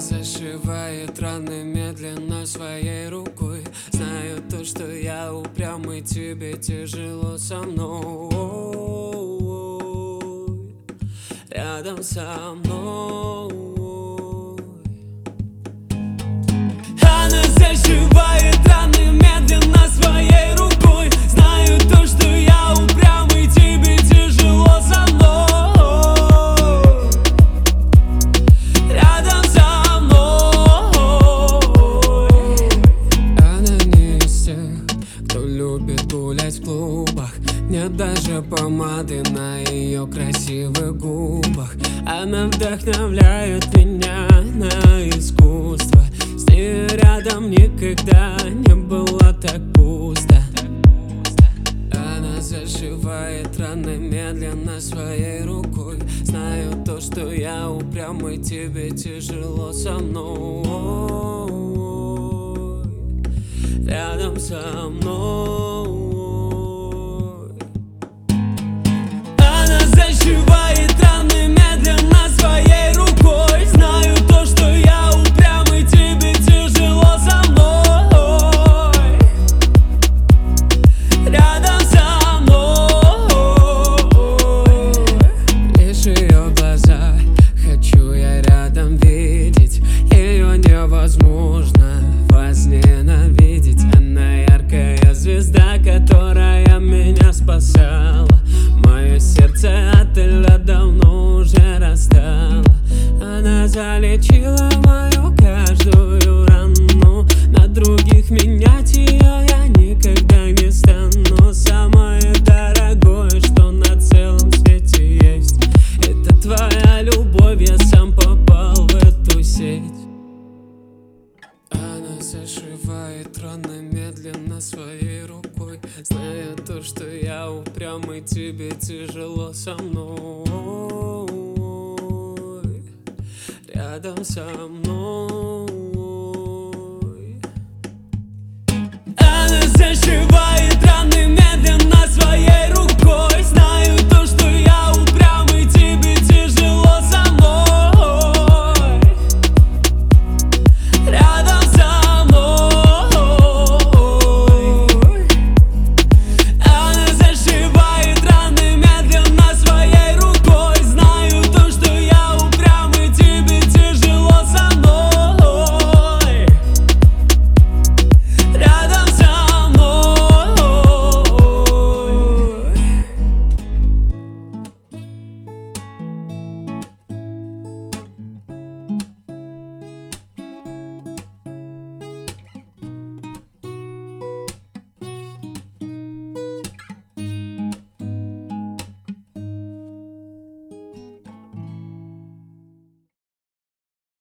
зашивает раны медленно своей рукой. Знаю то, что я упрямый, тебе тяжело со мной. Рядом со мной она зашивает раны медленно своей рукой. Знаю то, что я упрямый, тебе тяжело со мной. Рядом со мной. Она не из тех, кто любит гулять в клубах. Нет даже помады на ее красивых губах. Она вдохновляет меня на искусство. С ней рядом никогда не было так пусто. Она зашивает раны медленно своей рукой. Знаю то, что я упрямый, тебе тяжело со мной. Рядом со мной. Она зашивает раны медленно своей рукой. Знаю то, что я упрямый, тебе тяжело со мной. Рядом со мной. Лишь ее глаза хочу я рядом видеть. Ее невозможно возненавидеть. Она яркая звезда, которая меня спасала. Мое сердце от льда давно уже растало. Она залечила мою каждую рану. На других менять ее я никогда не стану. Самое дорогое, что на целом свете есть, это твоя любовь, я сам попал в эту сеть. Она зашивает раны медленно своей рукой. Зная то, что я упрямый, тебе тяжело со мной. Рядом со мной. Она зашивает